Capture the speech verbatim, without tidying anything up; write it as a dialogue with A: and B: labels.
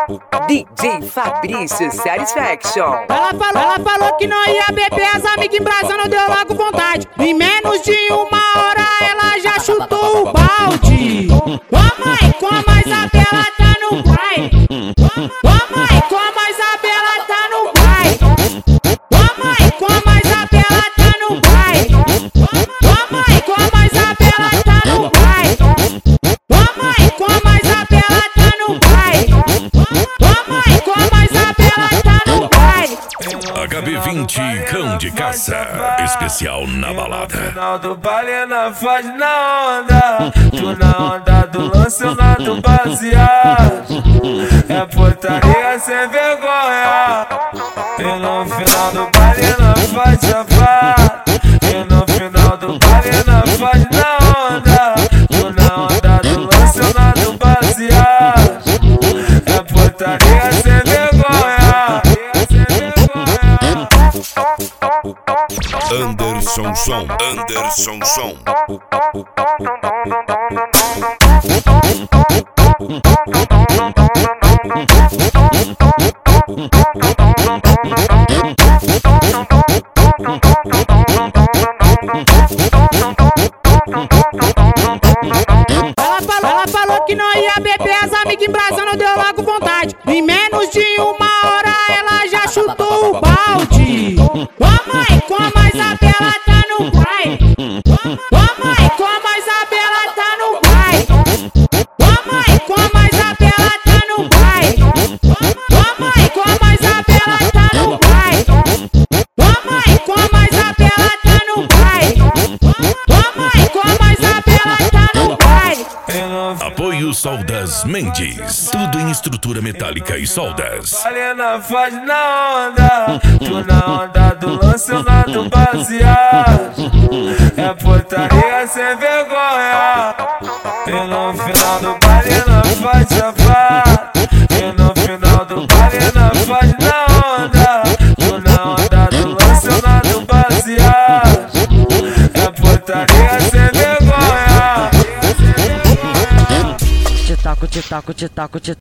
A: D J Fabrício Satisfaction.
B: Ela falou, ela falou que não ia beber, as amigas embrasando, deu logo vontade. Em menos de uma hora ela já chutou o balde. Ô mãe, como a Isabela tá no baile. Ô mãe, como a Isabela tá no baile. Ô mãe, como a Isabela tá no baile. Ô mãe, como a Isabela tá no baile. Ô mãe, como a Isabela tá no baile. Ô mãe, como a Isabela tá no baile.
C: H B vinte Cão de Caça, especial na balada.
D: No final do baile, na faz na onda. Tu na onda do lançamento baseado. É putaria sem vergonha. E no final do baile, na faz safado. E no final do baile, na faz na onda. Tu na onda do lançamento baseado. É putaria sem vergonha.
C: Anderson Som, Anderson Som.
B: Ela falou, ela falou que não ia beber, as amigas embrasando, deu logo vontade. Em menos de uma hora ela já chutou o balde. Ô mãe, como a Isabela tá no baile. Ô mãe, como a Isabela tá no baile. Ô mãe, como a Isabela tá no baile. Ô mãe, como a Isabela tá no baile. Ô mãe, como a Isabela tá no baile. Ô mãe, como a Isabela tá no baile.
C: Apoio Soldas Mendes, tudo em estrutura metálica e soldas.
D: Ali na faz na onda. Tu na onda do lançamento baseado. É putaria sem vergonha. E no final do baile, na faz safado. E no final do baile, na faz na onda. Tu na onda do lançamento baseado. É putaria sem vergonha.
B: Te taco, te taco, te taco, te